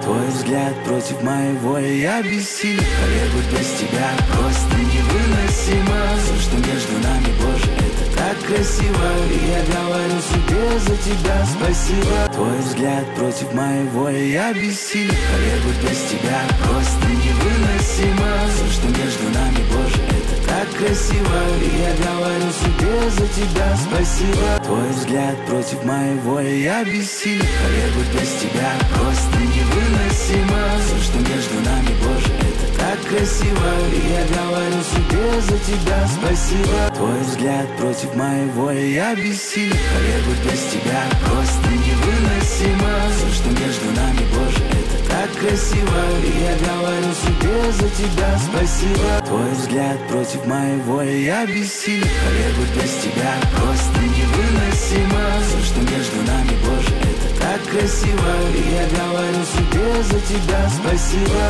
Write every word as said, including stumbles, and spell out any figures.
Твой взгляд против моего, и я бессилен. Коллегу без тебя просто невыносимо. Все, что между нами, боже, это так красиво. И я говорю себе за тебя спасибо. Твой взгляд против моего, и я бессилен. Коллегу без тебя просто невыносимо. Все, что между нами, боже, это так красиво. И я говорю себе за тебя спасибо. Твой взгляд против моего, и я бессилен. Коллегу без тебя просто невыносимо. Все, что между нами, боже, это так красиво. И я говорю себе за тебя спасибо. Твой взгляд против моего, и я бессилен. Коллегу без тебя просто невыносимо. Все, что между нами, боже, это так красиво. И я говорю себе за тебя спасибо. Твой взгляд против моего, и я бессилен. Коллегу без тебя просто невыносимо. Все, что между нами, боже, это так красиво. И я говорю себе за тебя спасибо.